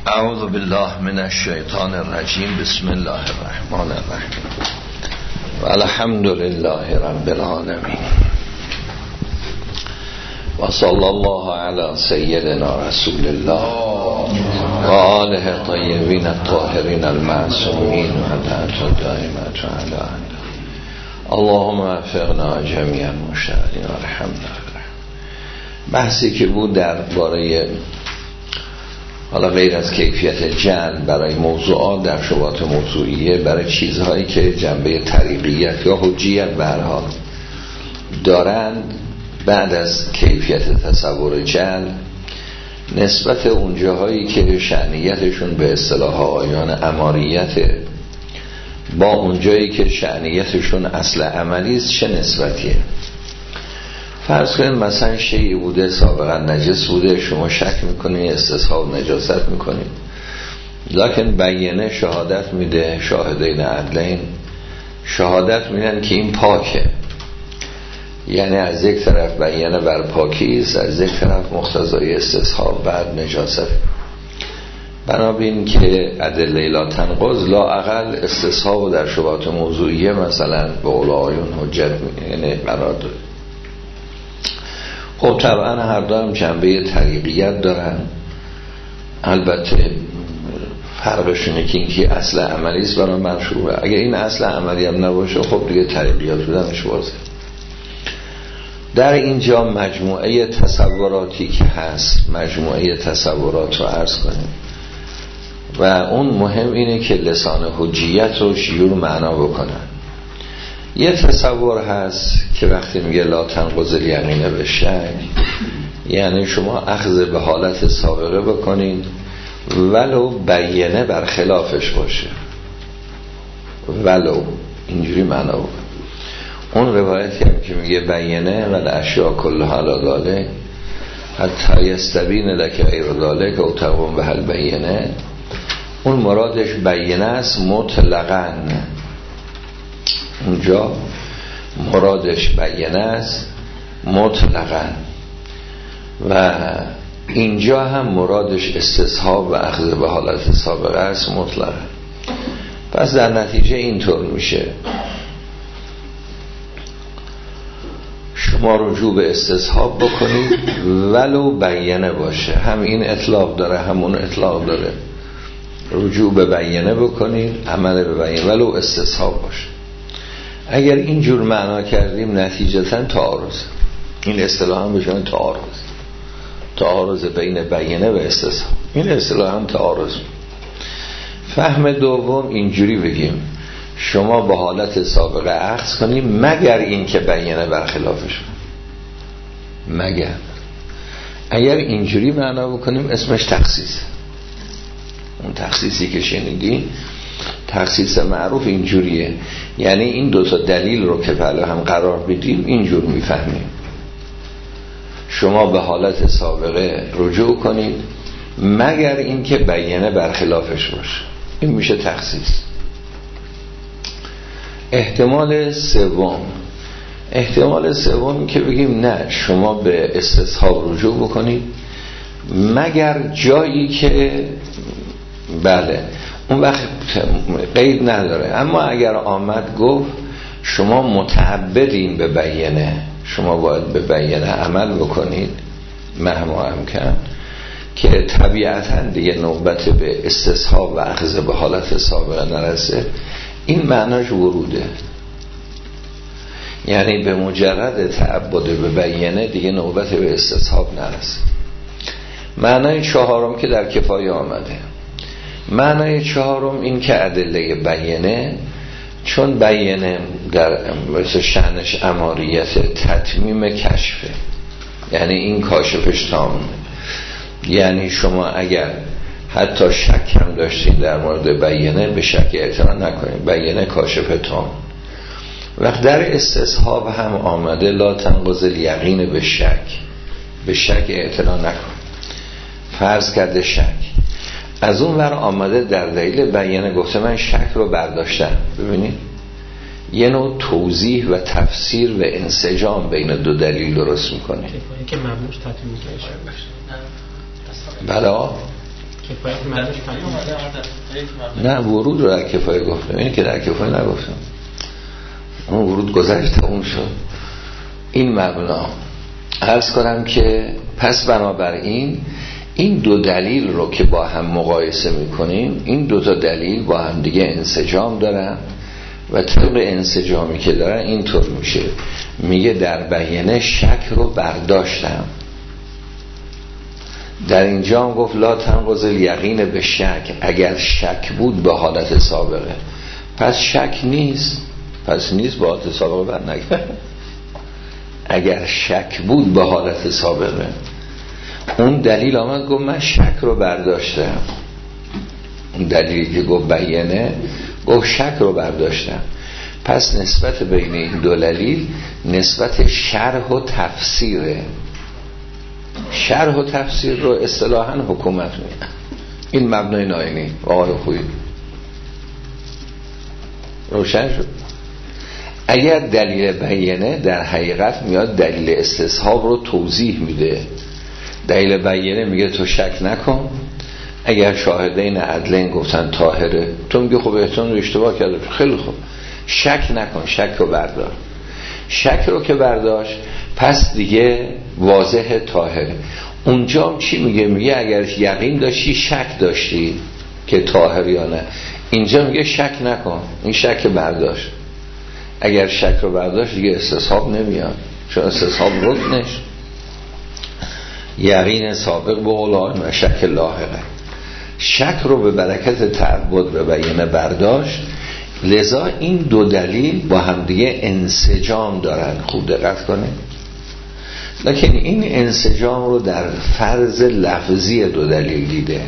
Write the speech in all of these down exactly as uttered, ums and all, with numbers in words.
اعوذ بالله من الشیطان الرجیم. بسم الله الرحمن الرحیم و الحمد لله رب العالمین و صلی الله علی سیدنا رسول الله و آله طیبین الطاهرین المعصومین و علیه الدائمة علی اللهم وفقنا جمیعا مشتاقین و رحمنا. بحثی که بود درباره حالا غیر از کیفیت جعل برای موضوعات در شبهات موضوعیه، برای چیزهایی که جنبه طریقیت یا حجیت به هر حال دارند، بعد از کیفیت تصور جعل نسبت اون جاهایی که شأنیتشون به اصطلاح آیان اماریت با اون جایی که شأنیتشون اصل عملی است چه نسبتیه. فرض کنید مثلا شیعی بوده سابقا نجس بوده، شما شک میکنید استصحاب نجاست میکنید، لکن بیانه شهادت میده، شاهدین عدلین شهادت میدن که این پاکه، یعنی از یک طرف بیانه بر پاکی است، از یک طرف مقتضای استصحاب بعد نجاست. بنابراین که ادله لا تنقض لااقل استصحاب در شبهات موضوعیه مثلا به اولایون حجت یعنی قرار داره. خب طبعا هر دو هم جنبه طریقیت دارن، البته فرقشونه که این که اصل عملی است برای منشوره. اگر این اصل عملی هم نباشه خب دیگه طریقیات بودنش بازه. در اینجا مجموعه تصوراتی که هست، مجموعه تصورات رو عرض کنیم و اون مهم اینه که لسان حجیت رو شیور معنا بکنن. یه تصور هست که وقتی میگه لا تنقض الیقین بالشک، یعنی شما اخذ به حالت سابقه بکنید ولو بیانه بر خلافش باشه، ولو اینجوری معنا بکن. اون روایتی هم که میگه بیانه و اشیاء کلها علی ذالک حتی یستبین لک غیر ذالک او تقوم به حل بیانه، اون مرادش بیانه است مطلقاً، اونجا مرادش بیانه است مطلقاً و اینجا هم مرادش استصحاب و اخذ به حالت سابقه است مطلقاً. پس در نتیجه اینطور میشه شما رجوع به استصحاب بکنید ولو بیانه باشه، هم این اطلاق داره همون اطلاق داره، رجوع به بیانه بکنید، عمل به بیانه ولو استصحاب باشه. اگر اینجور معنا کردیم نتیجتا تعارض، این اصطلاح هم بشن تعارض، تعارض بین بیانه و استصحاب، این اصطلاح هم تعارض. فهم دوم اینجوری بگیم شما به حالت سابقه اخذ کنیم مگر این که بیانه برخلافش، مگر اگر اینجوری معنا بکنیم اسمش تخصیص. اون تخصیصی که شنیدی تخصیص معروف اینجوریه، یعنی این دو تا دلیل رو که پهلا هم قرار بدیم اینجور میفهمیم شما به حالت سابقه رجوع کنید مگر این که بیانه برخلافش باشه، این میشه تخصیص. احتمال سوم، احتمال سوم که بگیم نه شما به استصحاب رجوع بکنید مگر جایی که بله اون وقت قید نداره، اما اگر آمد گفت شما متعبدین به بیانه، شما باید به بیانه عمل بکنید مهما امکن، که طبیعتا دیگه نوبت به استصحاب و اخذ به حالت سابقه نرسه، این معناش وروده، یعنی به مجرد تعبد به بیانه دیگه نوبت به استصحاب نرسه. معنای چهارم که در کفایه آمده، معنای چهارم این که ادله بیانه، چون بیانه در مثل شأنش اماریت تتمیم کشفه، یعنی این کاشفش تام، یعنی شما اگر حتی شک هم داشتین در مورد بیانه به شک اعتنا نکنید، بیانه کاشف تام. وقت در استصحاب هم آمده لا تنقض الیقین به شک، به شک اعتنا نکن، فرض کرده شک، از اون ور آمده در دلیل بیانه گفته من شک رو برداشتم. ببینید یه نوع توضیح و تفسیر و انسجام بین دو دلیل درست میکنه که مبنوش تطمیع بله کفایت معنیش نه ورود رو در کفایه گفتم، این که در کفایه نگفتم، اون ورود گذشت اون شد. این مبنا عرض کنم که پس بنابراین این دو دلیل رو که با هم مقایسه میکنیم، این دو تا دلیل با هم دیگه انسجام دارن و طبق انسجامی که دارن اینطور میشه، میگه در بیانه شک رو برداشتم. در اینجا هم گفت لا تنقض الیقین به شک، اگر شک بود به حالت سابقه، پس شک نیست، پس نیست به حالت سابقه بر نگرد. اگر شک بود به حالت سابقه، اون دلیل آمد گفت من شک رو برداشتم، اون دلیلی که گفت بیانه گفت شک رو برداشتم. پس نسبت بین این دو دلیل نسبت شرح و تفسیره. شرح و تفسیر رو اصطلاحاً حکومت میگن. این مبنای ناینی آقای خویی روشن شد. اگر دلیل بیانه در حقیقت میاد دلیل استصحاب رو توضیح میده. دلیل بیانه میگه تو شک نکن، اگر شاهدین عدلین گفتن طاهره، تو میگه خب احتمال رو اشتباه کرده، خیلی خوب شک نکن، شک رو بردار. شک رو که برداشت پس دیگه واضح طاهره. اونجا چی میگه؟ میگه اگر یقین داشتی شک داشتی که طاهر یا نه. اینجا میگه شک نکن، این شک برداشت. اگر شک رو برداشت دیگه استصحاب نمیاد، چون استصحاب رکنش یقین سابق به قولان و شک لاحقه. شک رو به برکت تعبد به بیانه برداشت، لذا این دو دلیل با هم دیگه انسجام دارن. خوب دقت کنه. لکن این انسجام رو در فرض لفظی دو دلیل دیده.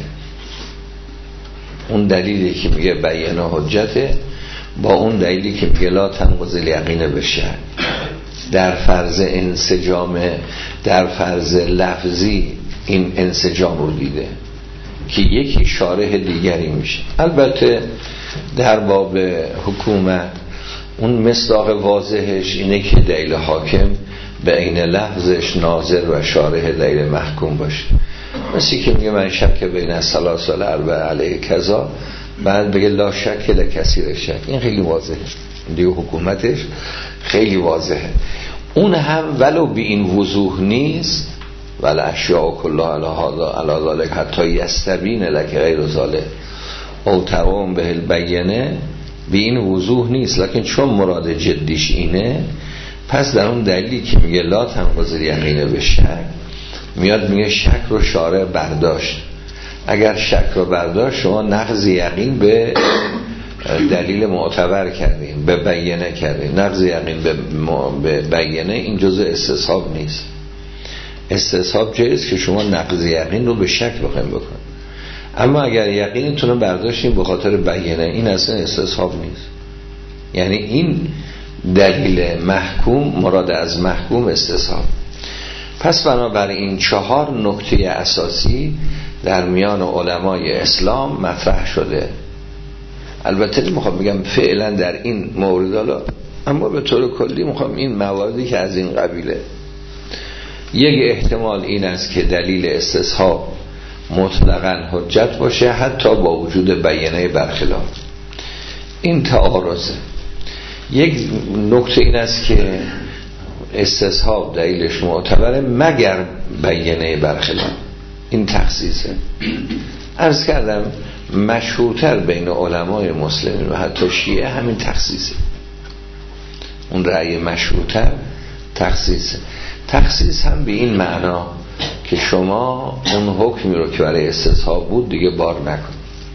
اون دلیلی که میگه بیانه حجته با اون دلیلی که میگه لا تنقض الیقین بشه، در فرض انسجام، در فرض لفظی این انسجام رو دیده که یکی شارح دیگری میشه. البته در باب حکومت اون مصداق واضحش اینه که دلیل حاکم به عین لفظش ناظر و شارح دلیل محکوم باشه. مثلی که میگه من شک بین الثلاث و الاربع علیه کذا، بعد بگه لا شک لکثیر شک. این خیلی واضحه دیگه، حکومتش خیلی واضحه. اون هم ولو به این وضوح نیست، ولی اشیاء کلها علی ذالک حتی یستبین لک غیر ذالک او تقوم به البینه، به این وضوح نیست، لکن چون مراد جدیش اینه، پس در اون دلیلی که میگه لا تنقض الیقین به شک، میاد میگه شک رو شارع برداشت. اگر شک رو برداشت شما نقض یقین به دلیل معتبر کردین، به بیانه کردین. نقض یقین به بیانه این جزء استصحاب نیست. استصحاب جایز که شما نقض یقین رو به شک بخوایم بکن، اما اگر یقینتون رو برداشتین به خاطر بیانه، این اصلا استصحاب نیست. یعنی این دلیل محکوم مراد از محکوم استصحاب. پس بنابراین چهار نکته اساسی در میان علمای اسلام مطرح شده. البته میخوام بگم فعلا در این مورد، اما به طور کلی میخوام این مواردی که از این قبیله، یک احتمال این است که دلیل استصحاب مطلقاً حجت باشه حتی با وجود بیانه برخلاف. این تعارضه. یک نکته این است که استصحاب دلیلش معتبره مگر بیانه برخلاف. این تخصیصه. عرض کردم مشهورتر بین علمای مسلمین و حتی شیعه همین تخصیصه. اون رأی مشهورتر تخصیصه. تخصیص هم به این معنا که شما اون حکمی رو که برای استصحاب بود دیگه بار نکن.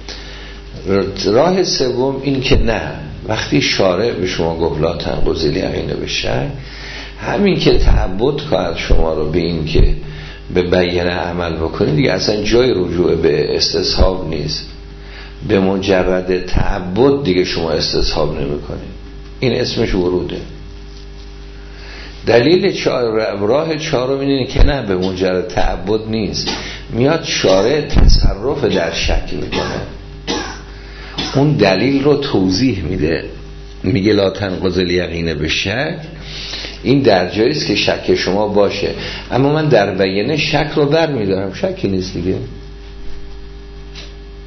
راه سوم این که نه، وقتی شارع به شما گفت لا تنقض الیقین به شک، همین که تعبد کرد شما رو به این که به بیانه عمل بکنید دیگه اصلا جای رجوع به استصحاب نیست. به مجرد تعبد دیگه شما استصحاب نمی کنید. این اسمش وروده. دلیل چهار، راه چهارم اینه که نه، به مجرد تعبد نیست، میاد شارع تصرف در شک میکنه، اون دلیل رو توضیح میده، میگه لا تنقض الیقین به شک. این در جاییست که شک شما باشه، اما من در بیانه شک رو بر میدارم، شکی نیست دیگه.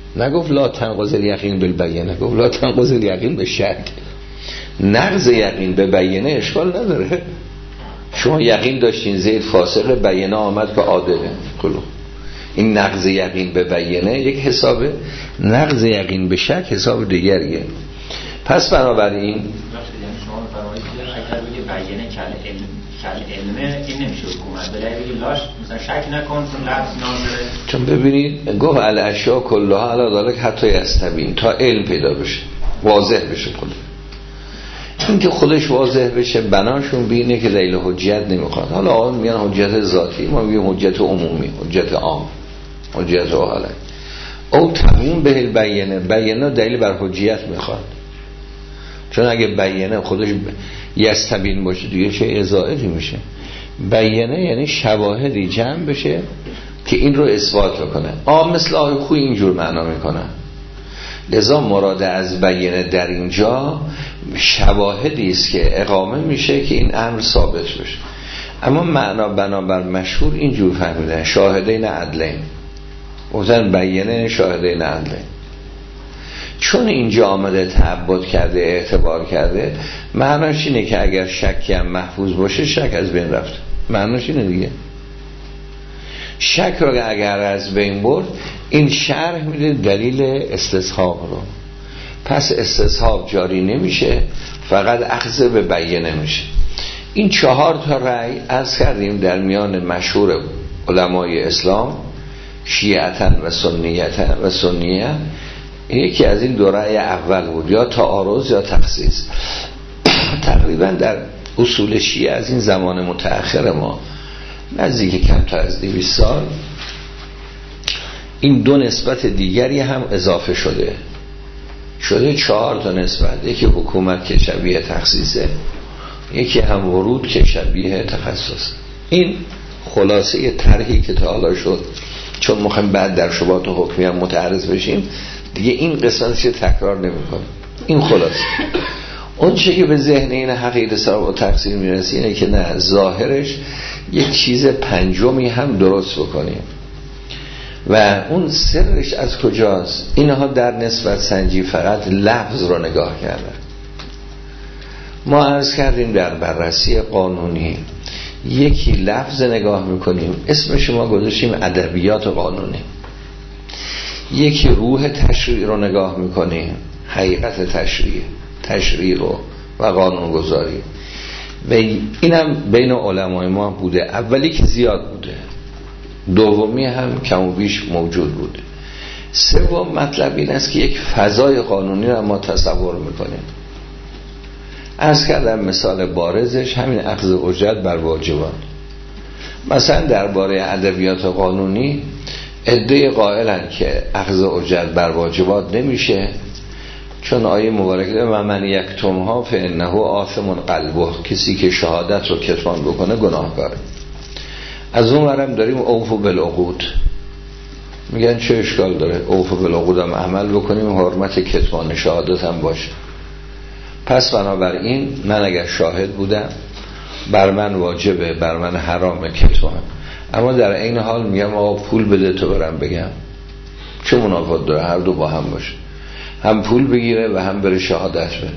نگفت لا تنقض الیقین بالبینه، گفت لا تنقض الیقین به شک. نقض یقین به بینه اشکال نداره. شما یقین داشتین زید فاسق، بینه آمد که عادله، خلو این نقض یقین به بینه یک حسابه، نقض یقین به شک حساب دیگریه. پس بنابراین یعنی شما فرمایید که اگر بگه بینه کل علم کل علمه این نمیشه حکومت، بله بگه لاش مثلا شک نکن چون لفظ ناظره. چون ببینید گفت الاشیاء کلها علی ذلک حتی یستبین، تا علم پیدا بشه، واضح بشه. خود این که خودش واضح بشه بناشون بینه که دلیل حجت نمیخواد. حالا آقا میگن حجت ذاتی، ما میگیم حجت عمومی، حجت عام، حجت عالی. او تموم به البینه، بینه دلیل بر حجیت میخواد. چون اگه بینه خودش یستبین باشه دیگه چه ازائدی میشه. بینه یعنی شواهدی جمع بشه که این رو اثبات بکنه. آه مثل آه خوی اینجور معنا میکنه. لذا مراد از بینه در اینجا شواهدی است که اقامه میشه که این امر ثابت بشه. اما معنا بنابر مشهور اینجور فهمیدن شاهدین عدلین، گفتن بینه شاهدین عدلین. چون اینجا آمده تعبد کرده، اعتبار کرده، معناش اینه که اگر شکی هم محفوظ باشه شک از بین رفته. معناش اینه دیگه. شک رو اگر از بین برد این شرح میده دلیل استصحاب رو. پس استصحاب جاری نمیشه، فقط اخذ به بینه میشه. این چهار تا رأی عرض کردیم در میان مشهور علمای اسلام، شیعتن و سنیتن و سنیه. یکی از این دو رأی اول بود، یا تعارض یا تخصیص. تقریبا در اصول شیعه از این زمان متأخر ما نزدیک کمتر از دویست سال این دو نسبت دیگری هم اضافه شده شده چهار تا نسبت. یکی حکومت که شبیه تخصیصه، یکی هم ورود که شبیه تخصص. این خلاصه طرحی که تا حالا شد، چون مخیم بعد در شبهات حکمی هم متعرض بشیم دیگه این قسمتش تکرار نمی کنم. این خلاصه. اون چه که به ذهن این حقیقت سراب و تقصیر میرسی اینه که نه، ظاهرش یک چیز پنجمی هم درست بکنیم و اون سرش از کجاست؟ اینها در نسبت سنجی فقط لفظ رو نگاه کردن. ما عرض کردیم در بررسی قانونی یکی لفظ نگاه میکنیم، اسمش ما گذاشتیم ادبیات قانونی. یکی روح تشریع رو نگاه میکنیم، حقیقت تشریع تشریع رو و قانون گذاری. و اینم بین علمای ما بوده. اولی که زیاد بوده، دومی هم کم و بیش موجود بوده. سوم مطلب این است که یک فضای قانونی رو ما تصور میکنیم. عرض کردم مثال بارزش همین اخذ اجرت بر واجبات. مثلا درباره ادبیات قانونی عده قائلن که اخذ اجرت بر واجبات نمیشه، چون آیه مبارکه و من یکتمها فانه آثم قلبه، کسی که شهادت رو کتمان بکنه گناهکاره. از اون ورم داریم اوفو بالعقود، میگن چه اشکال داره اوفو بالعقود هم عمل بکنیم، حرمت کتمان شهادت هم باشه. پس بنابراین من اگر شاهد بودم بر من واجبه، بر من حرام کتمان، اما در این حال میگم آقا پول بده تو برم بگم، چه منافات داره؟ هر دو با هم باشه، هم پول بگیره و هم بره شهادت بده.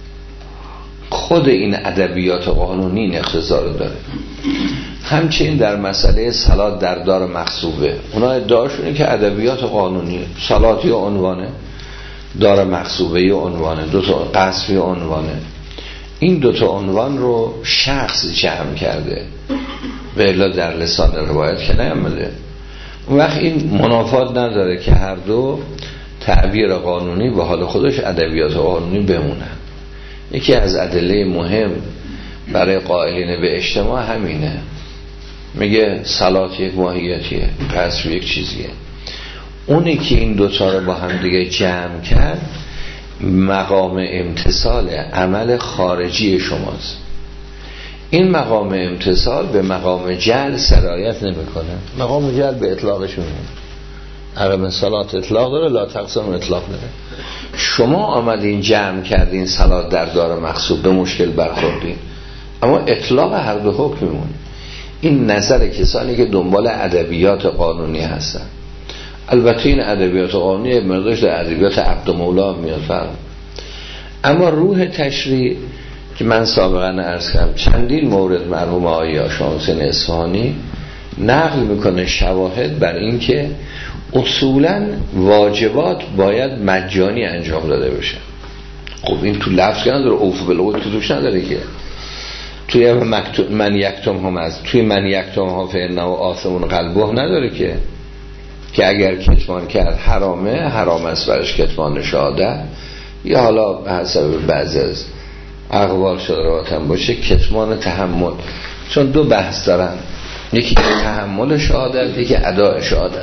خود این ادبیات قانونی این اختصار داره. همچنین در مسئله صلات در دار مغصوبه، اونا ادعاشونه که ادبیات قانونی صلات یا عنوانه، دار مغصوبه یا عنوانه، دو تا قصفی عنوانه. این دو تا عنوان رو شخص جمع کرده و الا در لسان روایت که نیامده. اون وقت این منافات نداره که هر دو تعبیر قانونی به حال خودش ادبیات قانونی بمونن. یکی از ادله مهم برای قائلین به اجتماع همینه، میگه صلات یک ماهیتیه، قصر یک چیزیه. اونی که این دوتا رو با هم دیگه جمع کرد مقام امتثال عمل خارجی شماست. این مقام امتثال به مقام جعل سرایت نمیکنه. مقام جعل به اطلاقش میمونه. عرب صلات اطلاق داره، لا تقسم اطلاق داره. شما آمدین جمع کردین صلات در دار مغصوب، به مشکل برخوردین، اما اطلاق هر دو حکم میمونه. این نظر کسانی که دنبال ادبیات قانونی هستن. البته این ادبیات قانونی مقدارش در ادبیات عبد و مولا میاد فرق. اما روح تشریع که من سابقا عرض کردم چندین مورد مرحوم آقای شاه حسین اصفهانی نقل میکنه شواهد بر این که اصولا واجبات باید مجانی انجام داده بشه. خب این تو لفظ که نداره، اوفو بالعقود تو توش نداره که توی من یکتم هم از توی من یکتم ها فعلا و آسمون قلبه نداره که که اگر کتمان کرد حرامه، حرام است برش کتمان شهادت، یا حالا به حسب بعضی از اقوال شرایطم باشه کتمان تحمل. چون دو بحث دارن، یکی تحمل شهادت، یکی اداء شهادت.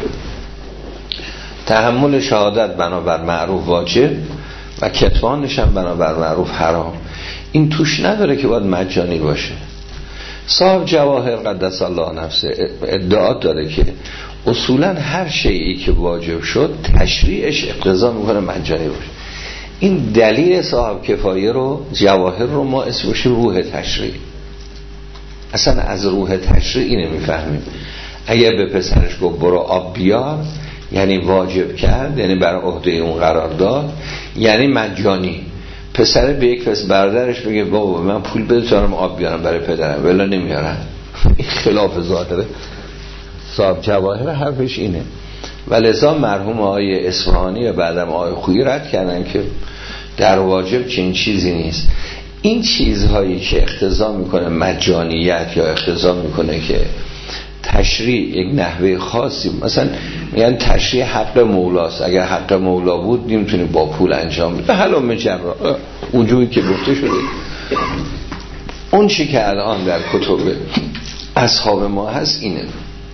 تحمل شهادت بنابر معروف واجب و کتمانش هم بنابر معروف حرام. این توش نداره که باید مجانی باشه. صاحب جواهر قدس الله نفسه ادعا داره که اصولا هر شیئی که واجب شد تشریعش اقتضا میکنه مجانی باشه. این دلیل صاحب کفایه رو، جواهر رو ما اسمش روح تشریع. اصلا از روح تشریع اینه میفهمیم. اگر به پسرش گفت برو آب بیار، یعنی واجب کرد، یعنی بر عهده اون قرار داد، یعنی مجانی. پسر به یک پس برادرش بگه بابا من پول بده تا من آب بیارم برای پدرم، ولی نمیارن. این خلاف ظاهره. صاحب جواهر حرفش اینه. ولذا مرحوم آقای اصفهانی و بعدم آقای خویی رد کردن که در واجب چنین چیزی نیست. این چیزهایی که اقتضا میکنه مجانیت یا اقتضا میکنه که تشریع یک نحوه خاصی، مثلا میگن تشریع حق مولاست، اگر حق مولا بود نمیتونی با پول انجام بده، حلم جرا اونجوری که گفته شده. اون چی که الان در کتب اصحاب ما هست اینه.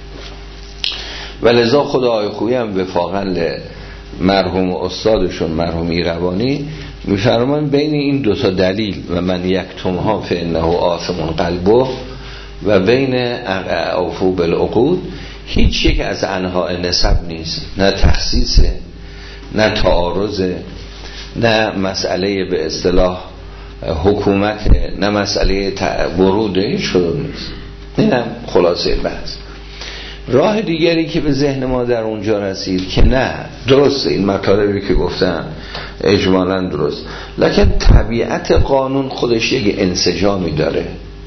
ولذا خدا آقای خویی هم وفاقا مرحوم استادشون مرحوم ایروانی میفرمان بین این دوتا دلیل و من یکتمها فانه آثم قلبه و بین اوفو بالعقود هیچ یک از انواع نسب نیست، نه تخصیصه، نه تعارضه، نه مسئله به اصطلاح حکومت، نه مسئله وروده، هیچ کدوم نیست. اینم خلاصه بحث. راه دیگری که به ذهن ما در اونجا رسید که نه درسته این مطالبی که گفتم اجمالا درست، لکن طبیعت قانون خودش یک انسجامی داره،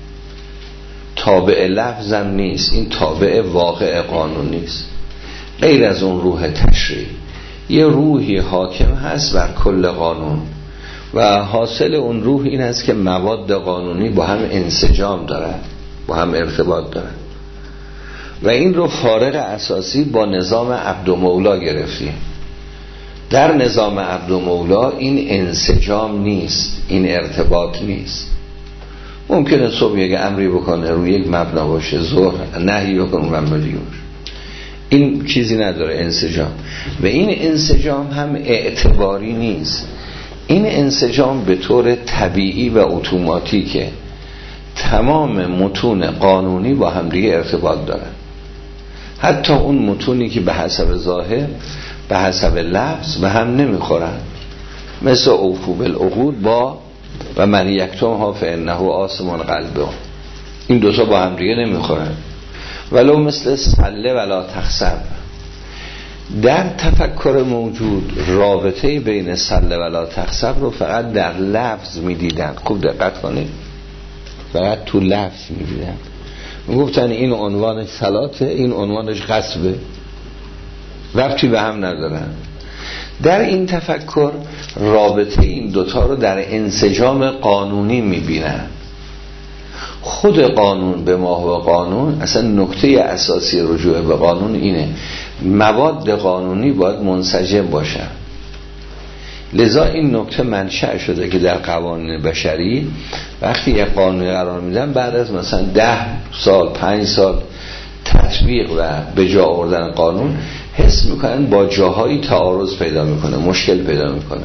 تابع لفظم نیست، این تابع واقع قانون نیست. غیر از اون روح تشریع یه روحی حاکم هست بر کل قانون و حاصل اون روح این است که مواد قانونی با هم انسجام دارن، با هم ارتباط دارن و این رو فارق اساسی با نظام عبد و مولا گرفتیم. در نظام عبد و مولا این انسجام نیست، این ارتباط نیست. ممکنه صبح یک امری بکنه روی یک مبنا باشه، ظهر نهی بکنه اون مبنا دیگه باشه. این چیزی نداره انسجام. و این انسجام هم اعتباری نیست، این انسجام به طور طبیعی و اتوماتیکه. تمام متون قانونی با هم دیگه ارتباط دارن، حتی اون متونی که به حسب ظاهر به حسب لفظ به هم نمیخورن، مثل اوفو بالعقود با و من یکتم ها فانه آثم قلبه، این دوتا با هم دیگه نمیخورن. ولو مثل صله ولا تخسب، در تفکر موجود رابطه بین صله ولا تخسب رو فقط در لفظ میدیدن. خوب دقت کنید، فقط تو لفظ میدیدن. گفتن این عنوانش صلاته، این عنوانش غصبه، ربطی به هم ندارن. در این تفکر رابطه این دوتا رو در انسجام قانونی میبینن. خود قانون به ما و قانون، اصلا نکته اساسی رجوع به قانون اینه، مواد قانونی باید منسجم باشن. لذا این نکته منشأ شده که در قوانین بشری وقتی یک قانون قرار میدن بعد از مثلا ده سال پنج سال تطبیق و به جا آوردن قانون حس میکنن با جاهایی تعارض پیدا میکنه، مشکل پیدا میکنه.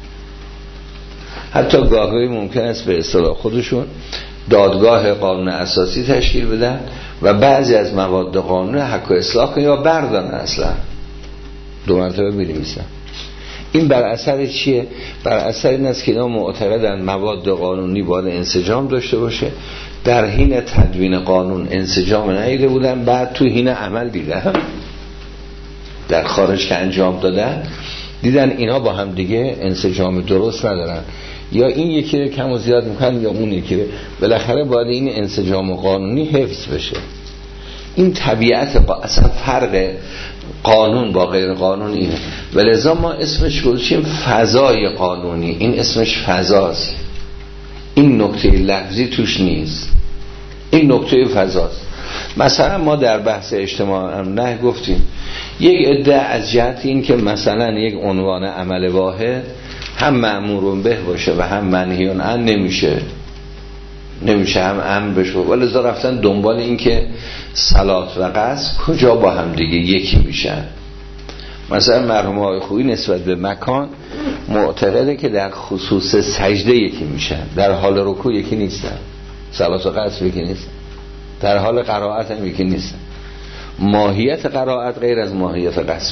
حتی گاهی ممکن است به اصطلاح خودشون دادگاه قانون اساسی تشکیل بدن و بعضی از مواد قانون حق و اصلاح کنن یا بردارن، اصلا دو مرتبه بنویسن. این بر اثر چیه؟ بر اثر این است که اینا معتقدن مواد قانونی باید انسجام داشته باشه، در حین تدوین قانون انسجام ندیده بودن، بعد تو حین عمل دیدن. در خارج که انجام دادن، دیدن اینا با هم دیگه انسجام درست ندارن، یا این یکی رو کم و زیاد میکنن یا اون یکی رو، بالاخره باید این انسجام قانونی حفظ بشه. این طبیعت با اصلا فرق قانون با غیر قانون اینه، ولذا ما اسمش گذاشتیم فضای قانونی. این اسمش فضاست، این نکته لفظی توش نیست، این نکته فضاست. مثلا ما در بحث اجتماع هم نه گفتیم یک عده از جهت این که مثلا یک عنوان عمل واحد هم مأمور به باشه و هم منهی عنه نمیشه نمیشه هم امر بشه، ولذا رفتن دنبال این که صلات و قصد کجا با هم دیگه یکی میشن. مثلا مرحوم آقای خویی نسبت به مکان معتقده که در خصوص سجده یکی میشن، در حال رکوع یکی نیستن، صلات و قصد یکی نیستن، در حال قرائت هم یکی نیستن. ماهیت قرائت غیر از ماهیت قصد.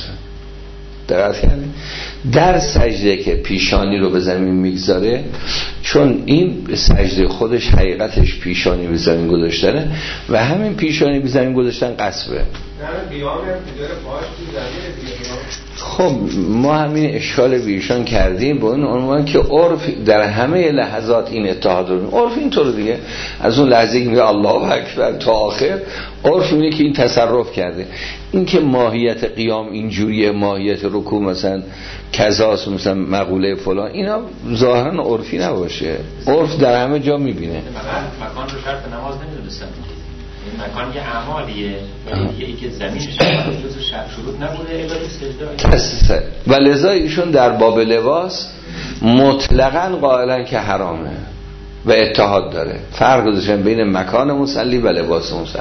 در سجده که پیشانی رو به زمین میگذاره، چون این سجده خودش حقیقتش پیشانی به زمین گذاشتنه و همین پیشانی به زمین گذاشتن قصبه. خب ما همین اشکال بیشان کردیم با این عنوان که عرف در همه لحظات این اتحاد رو، عرف اینطور دیگه، از اون لحظه که میگه الله اکبر تا آخر عرف اینه که این تصرف کرده. این که ماهیت قیام اینجوریه، ماهیت رکوع مثلا کذاست، مثلا مقوله فلان، اینا ظاهرا عرفی نباشه، عرف در همه جا میبینه. مکان رو شرط نماز نمیدونستن، این مکان یه اعمالیه ولی دیگه که زمینش جزء شرط شروط نبوده الا سجده و لذا ایشون در باب لباس مطلقاً قائلن که حرامه و اتحاد داره. فرق گذاشتن بین مکان مصلی و لباس مصلی.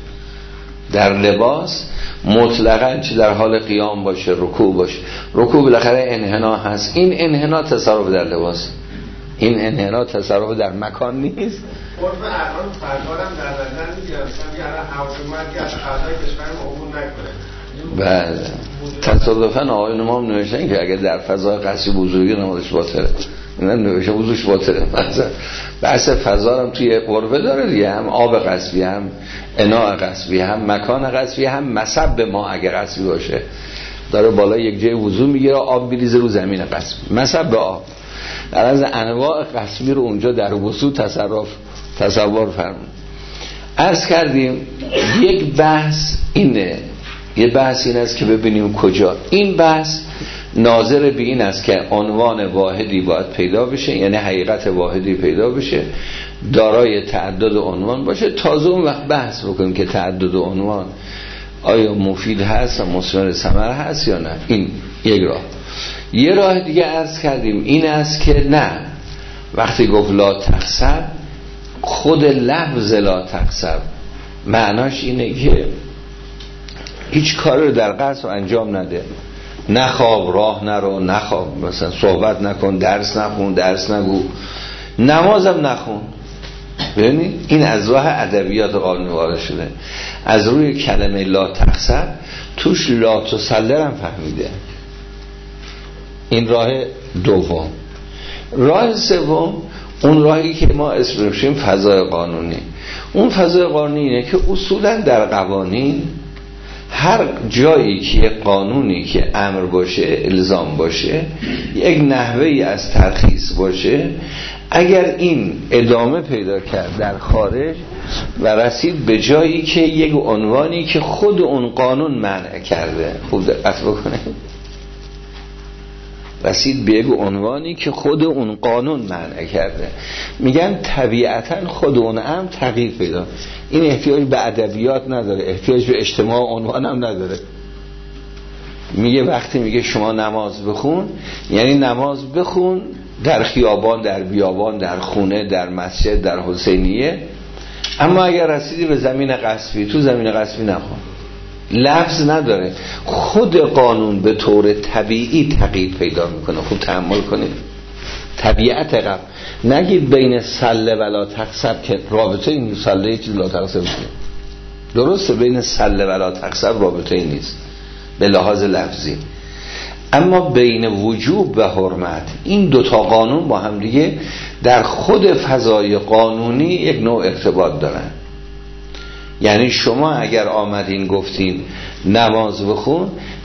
در لباس مطلقاً چه در حال قیام باشه، رکوع باشه، رکوع بالاخره انحنا هست، این انحنا تصرف در لباس، این انحنا تصرف در مکان نیست. قرب الان فردارم در نظر میگیرم مثلا الان حکومت از قضای کشورم عبور نکنه. بله تصادفاً آقایون ما هم نوشتن که اگر در فضای قصری بزرگی نمازش باطله، اینا نوشته وضوش باطله. مثلا بحث فضا هم توی قربه داره دیگه، هم آب قصبی، هم اناء قصبی، هم مکان قصبی، هم مصب ما اگر قصبی باشه داره بالا یک جای وضو میگیره، آب میریزه رو زمین قصبی، مصب آب. در از انواع قصبی رو اونجا در وضو تصرف تصور فرمون. عرض کردیم یک بحث اینه، یه بحث این است که ببینیم کجا این بحث ناظر به این است که عنوان واحدی باید پیدا بشه، یعنی حقیقت واحدی پیدا بشه، دارای تعدد عنوان باشه. تازه اون وقت بحث بکنیم که تعدد عنوان آیا مفید هست و مثمر ثمر هست یا نه. این یک راه. یه راه دیگه عرض کردیم این است که نه، وقتی گفت لا تخسب، خود لفظ لا تخسب معناش اینه که هیچ کاری رو در قصد انجام نده، نخواب، راه نرو، نخواب، مثلا صحبت نکن، درس نخون، درس نگو، نمازم نخون. ببینید این از راه ادبیات قانونی وارد شده، از روی کلمه لا تخسب توش لا تسلر هم فهمیده. این راه دوم. راه سوم اون راهی که ما اسم بشیم فضای قانونی. اون فضای قانونی اینه که اصولا در قوانین هر جایی که قانونی که امر باشه، الزام باشه، یک نحوهی از ترخیص باشه، اگر این ادامه پیدا کرد در خارج و رسید به جایی که یک عنوانی که خود اون قانون منع کرده، خوب دقت بکنه، رسید به یک عنوانی که خود اون قانون منع کرده، میگن طبیعتا خود اون امر تغییر پیدا. این احتیاج به ادبیات نداره، احتیاج به اجتماع عنوان هم نداره. میگه وقتی میگه شما نماز بخون، یعنی نماز بخون در خیابان، در بیابان، در خونه، در مسجد، در حسینیه، اما اگر رسیدی به زمین قصبی، تو زمین قصبی نخون. لفظ نداره، خود قانون به طور طبیعی تغییر پیدا میکنه. خوب تأمل کنید طبیعت قبل، نگید بین سله و لا تخسب که رابطه این سله یه چیز لا تخسب نیست. درسته بین سله و لا تخسب رابطه این نیست به لحاظ لفظی، اما بین وجوب و حرمت این دوتا قانون با هم دیگه در خود فضای قانونی یک نوع ارتباط دارن. یعنی شما اگر آمدین گفتین نماز بخون،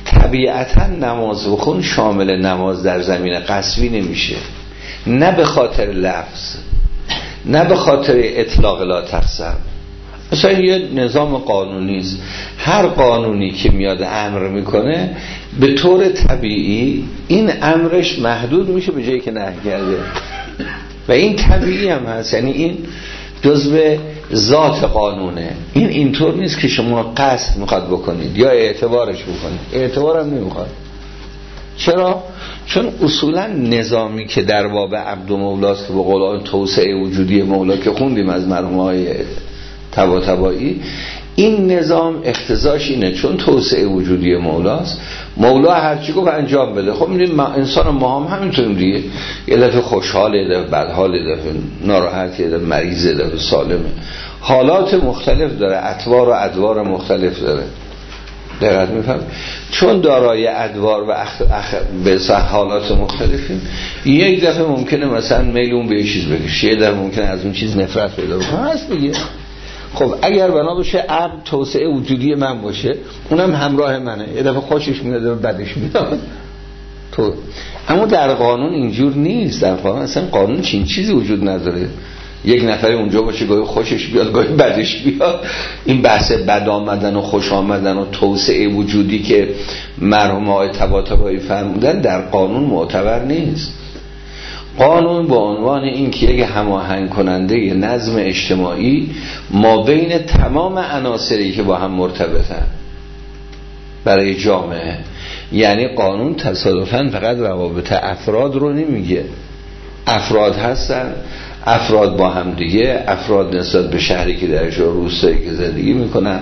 طبیعتا نماز بخون شامل نماز در زمین قصبی نمیشه، نه به خاطر لفظ، نه به خاطر اطلاق لا تقسم. مثلا یه نظام قانونی است، هر قانونی که میاد امر میکنه به طور طبیعی این امرش محدود میشه به جایی که نهی کرده و این طبیعی هم هست، یعنی این جزء ذات قانونه. این اینطور نیست که شما قصد میخواد بکنید یا اعتبارش بکنید، اعتبار هم نمیخواد. چرا؟ چون اصولا نظامی که در باب عبد و مولاست که به قول توسعه وجودی مولا که خوندیم از مرحوم‌های طباطبایی، این نظام اقتضاش اینه چون توسعه وجودی مولاست، مولا هرچی گفت انجام بده. خب می‌بینید ما انسان ما هم همینطوریم دیگه، یه دفعه خوشحاله، یه دفعه بدحاله، یه دفعه ناراحته، یه دفعه مریضه، یه دفعه سالمه، حالات مختلف داره، اطوار و ادوار مختلف داره. دقیق میفهم؟ چون دارای ادوار و اخ... اخ... به حالات مختلفیم، یک دفعه ممکنه مثلا میل اون به یه چیز بکشه، یه دفعه ممکنه از اون چیز نفرت پیدا بکنه، هست دیگه. خب اگر بنا باشه عبد توسعه وجودی من باشه، اونم همراه منه، یه دفعه خوشش میاد و بدش میاد تو. اما در قانون اینجور نیست. در قانون اصلا قانون چین چیزی وجود نداره. یک نفر اونجا باشه گاهی خوشش بیاد گاهی بدش بیاد. این بحث بد آمدن و خوش آمدن و توسعه وجودی که مرحوم آقای طباطبایی فرمودن در قانون معتبر نیست. قانون به عنوان این که یک هماهنگ کننده نظم اجتماعی ما بین تمام عناصری که با هم مرتبطن برای جامعه، یعنی قانون تصادفاً فقط روابط افراد رو نمیگه. افراد هستن، افراد با هم دیگه، افراد نسبت به شهری که درش روستایی که زندگی میکنن،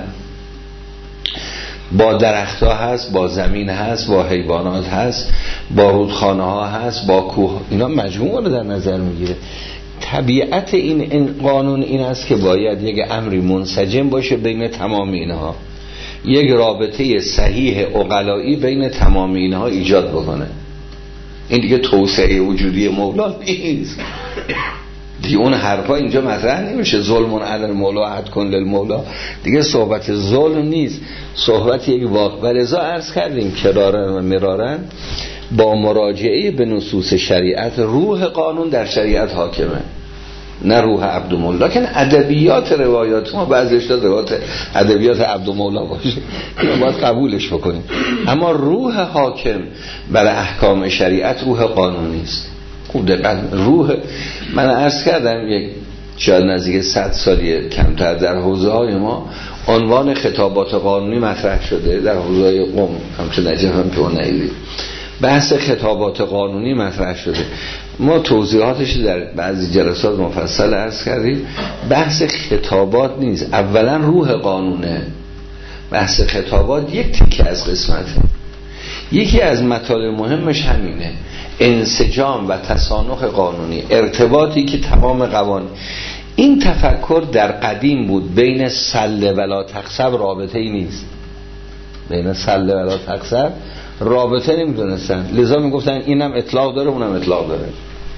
با درخت ها هست، با زمین هست، با حیوانات هست، با رودخانه ها هست، با کوه، اینا مجموعه رو در نظر میگیره. طبیعت این, این قانون این است که باید یک امری منسجم باشه بین تمام اینها، یک رابطه صحیح عقلایی بین تمام اینها ایجاد بکنه. این دیگه توسعه وجودی مولا نیست دیگه، اون حرفا اینجا مطرح نمیشه. ظلم علی المولا عهد کن للمولا، دیگه صحبت ظلم نیست، صحبت یک واقع. ولذا عرض کردیم کرارن و مرارن با مراجعه به نصوص شریعت، روح قانون در شریعت حاکمه، نه روح عبدالمولا. لکن ادبیات روایات ما بعضیش داد روایات ادبیات عبدالمولا باشه، اینو باید قبولش بکنیم، اما روح حاکم بر احکام شریعت روح قانونی است. خوب دقت، روح من عرض کردم یک شاید نزدیک صد سالی کمتر در حوزه های ما عنوان خطابات قانونی مطرح شده، در حوزه های قم همچون نجف هم که اون نیدید بحث خطابات قانونی مطرح شده. ما توضیحاتش در بعضی جلسات مفصل عرض کردیم. بحث خطابات نیست، اولا روح قانونه. بحث خطابات یک تیکه از قسمته. یکی از مطالب مهمش همینه، انسجام و تسانخ قانونی، ارتباطی که تمام قوانین. این تفکر در قدیم بود، بین سله ولا تقصب رابطه ای نیست، بین سله ولا تقصب رابطه نمیدونستن، لذا میگفتن اینم اطلاق داره اونم اطلاق داره.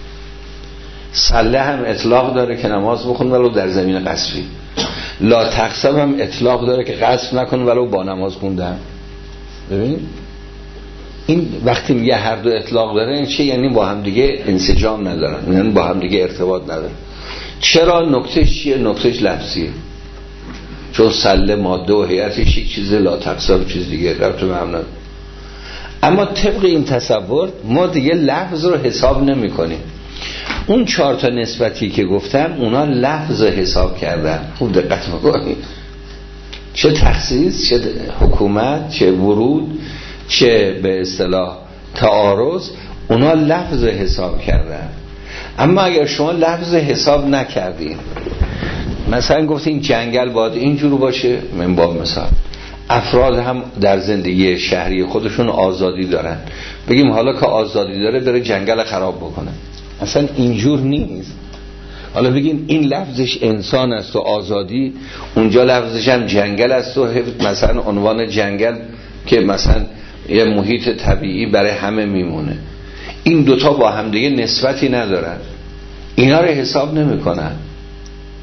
سله هم اطلاق داره که نماز بخون ولو در زمین قصبی، لا تقصب هم اطلاق داره که قصب نکن ولو با نماز خوندن. ببین این وقتی میگه هر دو اطلاق داره این چه یعنی؟ با هم دیگه انسجام ندارن، یعنی با هم دیگه ارتباط ندارن. چرا؟ نکتهش چیه؟ نکتهش لفظیه، چون سله ماده و هیئتش یک چیزه، لا تقصب چیز دیگه، ربط به هم نداره. اما طبق این تصور ما دیگه لفظ رو حساب نمی کنیم. اون چهار تا نسبتی که گفتم اونا لفظ حساب کردن. خوب دقت میکنید، چه تخصیص، چه حکومت، چه ورود، چه به اصطلاح تعارض، اونا لفظ حساب کردن. اما اگر شما لفظ حساب نکردین، مثلا گفتین جنگل باید اینجور باشه، من با مثال افراد هم در زندگی شهری خودشون آزادی دارن، بگیم حالا که آزادی داره بره جنگل خراب بکنه، اصلا اینجور نیست. حالا بگیم این لفظش انسان است و آزادی، اونجا لفظش هم جنگل است و مثلا عنوان جنگل که مثلا یه محیط طبیعی برای همه میمونه. این دوتا با هم دیگه نسبتی ندارن، اینا رو حساب نمی کنن.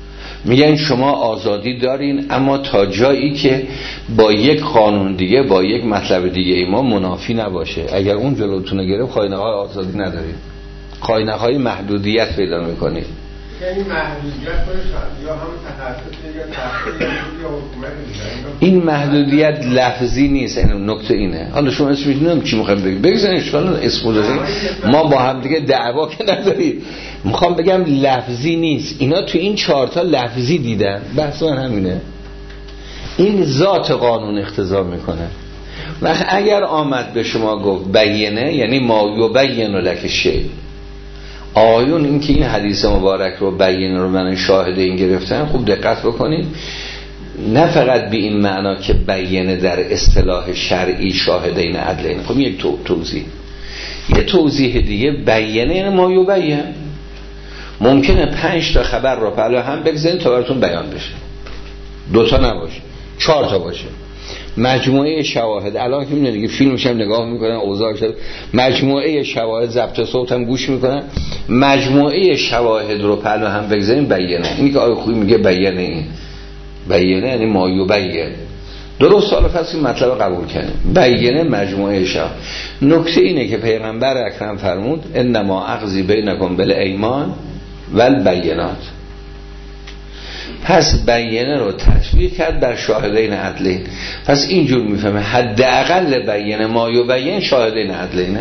میگن شما آزادی دارین اما تا جایی که با یک قانون دیگه با یک مطلب دیگه ای ما منافی نباشه. اگر اون جلوتونه گرفت خواهینهای آزادی ندارید، خواهینهای محدودیت پیدا میکنید. یعنی محدودیت یا هم تخصص یا تخصص یا حکومت این محدودیت لفظی نیست. این نکته اینه. حالا شما اسم میدونم چی میخوایم بگید بگذارین اشکال اسم دارید، ما با هم دیگه دعوا که ندارید. میخوام بگم لفظی نیست. اینا تو این چهار تا لفظی دیدن، بحث من همینه. این ذات قانون اقتضا میکنه. و اگر آمد به شما گفت بینه، یعنی ما یبین لک شیء، آیون این که این حدیث مبارک رو بینه رو من شاهد این گرفتن، خوب دقت بکنید، نه فقط به این معنا که بینه در اصطلاح شرعی شاهدین عدلین. خب یک تو توضیح یه توضیح دیگه بینه یعنی ما یبین. ممکنه پنج تا خبر رو پهلو هم بگذارین تا براتون بیان بشه، دوتا نباشه، چهار تا باشه. مجموعه شواهد، الان که میدونید دیگه فیلمش هم نگاه میکنن، اوضاع شد، مجموعه شواهد، ضبط صوت هم گوش میکنن، مجموعه شواهد رو پهلو هم بگذارین بینه. اینی که آیه خوبی میگه بینه، این بینه یعنی ما یبین. درست سال فصل مطلب قبول کنیم. بینه مجموعه شواهد. نکته اینه که پیغمبر اکرم فرمود انما اقضی بینکم بالایمان والبینات. پس بینه رو تطبیق کرد بر شاهدین عدلین. پس اینجور میفهمه حداقل بینه ما یبین شاهدین عدلینه.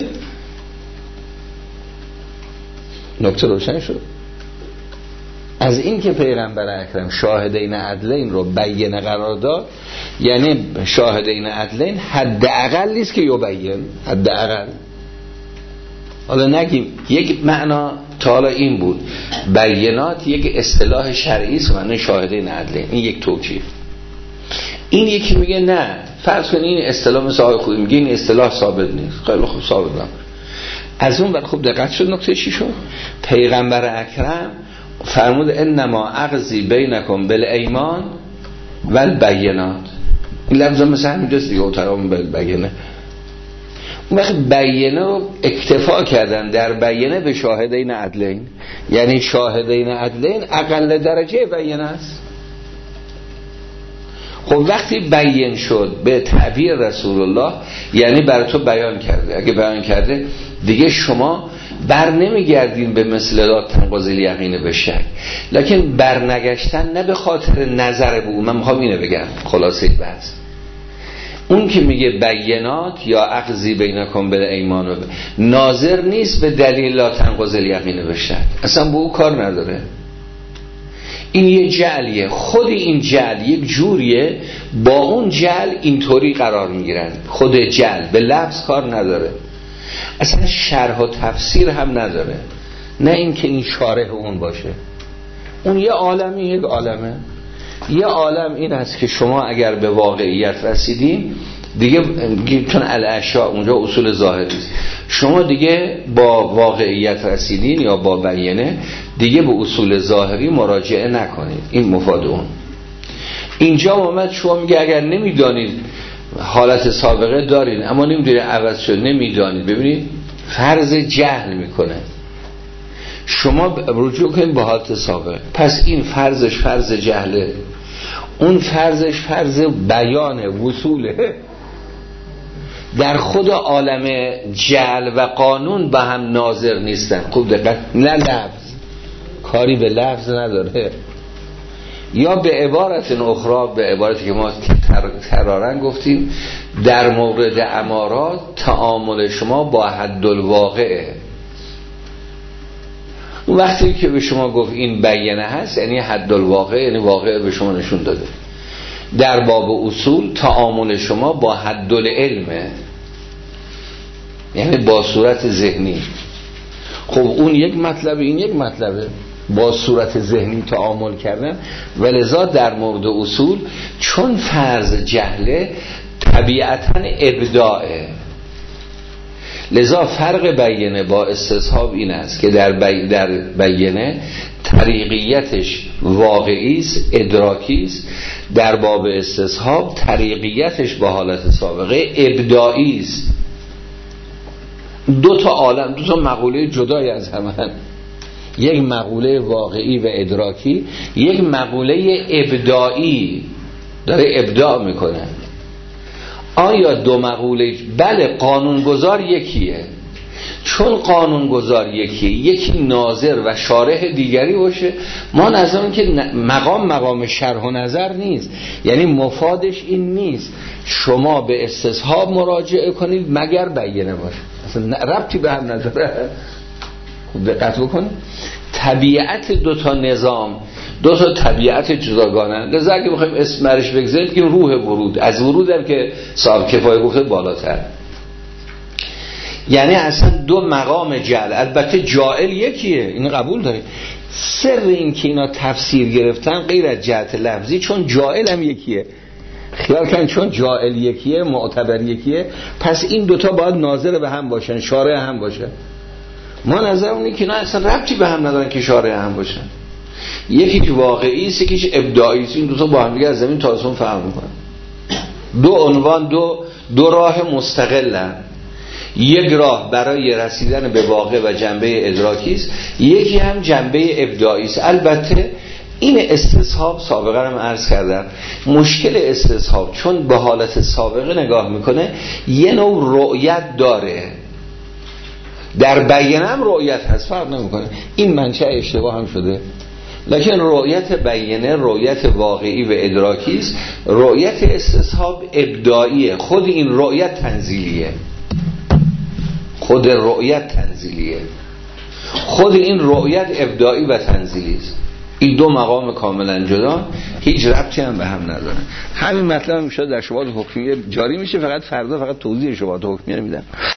نکته روشن شد. از این که پیغمبر اکرم شاهدین عدلین رو بینه قرار داد، یعنی شاهدین عدلین حداقل نیست که یبین، حداقل. حالا نگیم یک معنا تا حالا این بود، بینات یک اصطلاح شرعی است، معنی شاهدین عدلین. این یک توجیه. این یکی میگه نه، فرض کن این اصطلاح مثل آقای خوبی میگه این اصطلاح ثابت نیست. خیلی خوب ثابت نمیشه. از اون وقت خوب دقت شد نکته چی شد؟ پیغمبر اکرم فرمود انما اقضی بینکم بالایمان والبینات. این لفظ مثل همینجاست دیگه، اوترام بالبینه. اون وقت بینه رو اکتفا کردن در بینه به شاهدین عدلین، یعنی شاهدین عدلین اقل درجه بینه است. خب وقتی بیان شد به تعبیر رسول الله، یعنی برای تو بیان کرده. اگه بیان کرده دیگه شما بر نمیگردین به مثل لا تنقض الیقین به شک، لکن برنگشتن نه به خاطر نظر به او. من میخوام اینو بگم خلاصه بحث. اون که میگه بینات یا اقضی بینکم بالایمان، ناظر نیست به دلیل لا تنقض الیقین به شک، اصلا به او کار نداره. این یه جعلیه. خود این جعل یک جوریه، با اون جعل اینطوری قرار میگیرن. خود جعل به لفظ کار نداره، اصلا شرح و تفسیر هم نداره. نه این که این شارح اون باشه. اون یه عالمی، یک عالمه. یه عالم این است که شما اگر به واقعیت رسیدین دیگه، چون الاشیاء اونجا اصول ظاهری است، شما دیگه با واقعیت رسیدین یا با بیانه دیگه به اصول ظاهری مراجعه نکنید. این مفاد اون. اینجا اومد شما میگه اگر نمیدانید حالت سابقه دارین اما نمیدونید عوض شد، نمیدانید. ببینید فرض جهل میکنه. شما رجوع کنید به حالت سابقه، پس این فرضش فرض جهله، اون فرضش فرض بیانه، وصوله. در خود عالم جعل و قانون با هم ناظر نیستن. خوب دقت، نه لفظ، کاری به لفظ نداره. یا به عبارت اخرى، به عبارتی که ما ترارن گفتیم، در مورد امارات تعامل شما با حد الواقعه. وقتی که به شما گفت این بیانه هست، یعنی حد الواقع، یعنی واقع به شما نشون داده. در باب اصول تعامل شما با حد العلمه، یعنی با صورت ذهنی. خب اون یک مطلب، این یک مطلبه، با صورت ذهنی تعامل کردن. ولذا در مورد اصول چون فرض جهله طبیعتاً ابداعه، لذا فرق بیانه با استصحاب این است که در بی... در بیانه طریقیتش واقعی است، ادراکی است. در باب استصحاب طریقیتش با حالت سابقه ابداعی است. دو تا عالم، دو تا مقوله جدای از هم. یک مقوله واقعی و ادراکی، یک مقوله ابداعی داره ابداع میکنه. آیا دو مقوله؟ بله، قانونگذار یکیه، چون قانونگذار یکیه، یکی ناظر و شارح دیگری باشه. ما نظرم که مقام مقام شرح و نظر نیست، یعنی مفادش این نیست شما به استصحاب مراجعه کنید مگر بیانه باشه، اصلا ربطی به هم نداره. خوب دقت بکن، طبیعت دو تا نظام دو تا طبیعت جداگانه. لذا اگه بخوایم اسم برش بگذاریم که روح ورود، از ورود هم که صاحب کفایه گفته بالاتر، یعنی اصلا دو مقام جعل. البته جاعل یکیه، این قبول داریم. سر این که اینا تفسیر گرفتن غیر از جهت لفظی، چون جاعل هم یکیه. خیال کن چون جاعل یکیه، معتبر یکیه، پس این دوتا باید ناظر به هم باشن، شارع هم باشن. ما نظر اونی که اینا اصلا ربطی به هم ندارن که شارع هم باشن. یکی واقعی است، یکیش ابداعی است. این دوتا با هم دیگه از زمین تا آسمون فرق میکنن. دو عنوان، دو دو راه مستقلن. یک راه برای رسیدن به واقع و جنبه ادراکی است، یکی هم جنبه ابداعی است. البته این استصحاب سابقا هم عرض کردم، مشکل استصحاب چون به حالت سابقه نگاه میکنه یه نوع رؤیت داره، در بیانه هم رؤیت هست، فرق نمیکنه. این منشأ اشتباه هم شده. لکن رؤیت بیانه رؤیت واقعی و ادراکی است، رؤیت استصحاب ابداعیه. خود این رؤیت تنزیلیه، خود رؤیت تنزیلیه، خود این رؤیت ابداعی و تنزیلی است. این دو مقام کاملا جدا، هیچ ربطی هم به هم نداره. همین مطلب میشه در شبهات حکمیه جاری میشه، فقط فردا فقط توضیح شبهات حکمیه میدم.